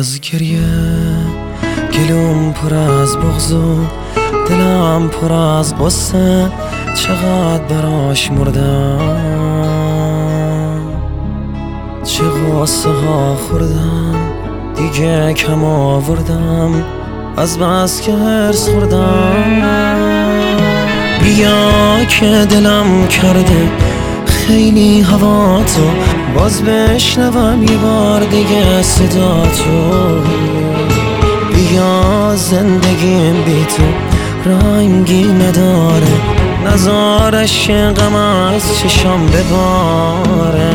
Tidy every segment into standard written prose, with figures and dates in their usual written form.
از گریه، گلوم پر از بغض و دلم پر از قصه، چقدر براش مردم، چه قصه ها خوردم، دیگه کم آوردم از بس که هرس خوردم. بیا که دلم کرده خیلی هوا تو، باز بشنوم یه بار دیگه صدا تو. بیا زندگیم بی تو رنگی نداره، نزارش غم از چشم بباره.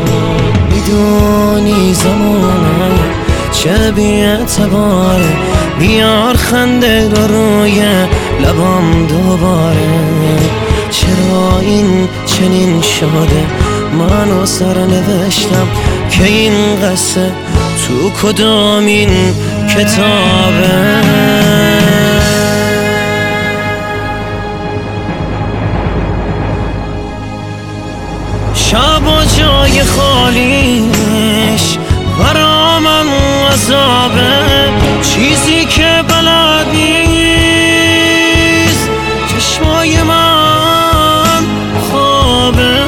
میدونی زمانه چه بی‌اعتباره، بیار خنده رو روی لبام دوباره. چرا این چنین شده، منو سر نوشتم که این قصه تو کدامین کتابه. شب و جای خالیش برامم عذابه، چیزی که بلد نیست چشمای من خوابه.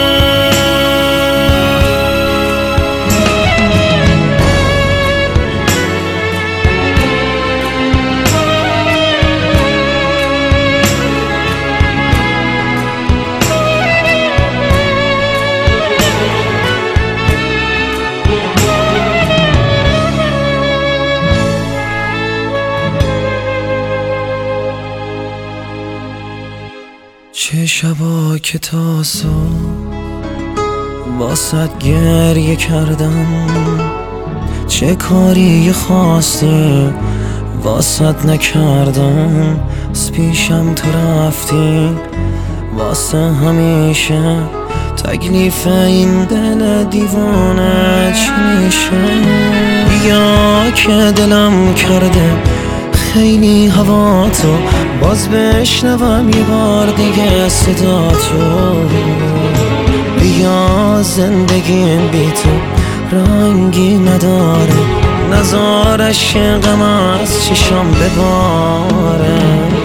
چه شبا که تا صبح واسد گریه کردم، چه کاری خواستی واسد نکردم. از پیشم تو رفتی واسه همیشه، تکلیف این دل دیوانه چی میشه؟ بیا که دلم کرده خیلی هوا تو، باز بشنوم یه بار دیگه صدا تو. بیا زندگیم بی تو رنگی نداره، نزارش غم از چشم بباره.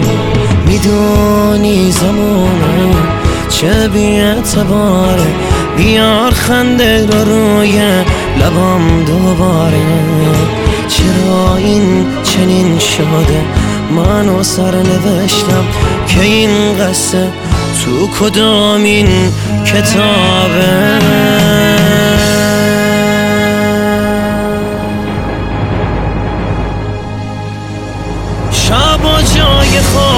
میدونی زمانه چه بی‌اعتباره، بیار خنده رو روی لبام دوباره. چرا این چنین شده، منو سر نوشتم که این قصه تو کدامین کتابه. شب و جای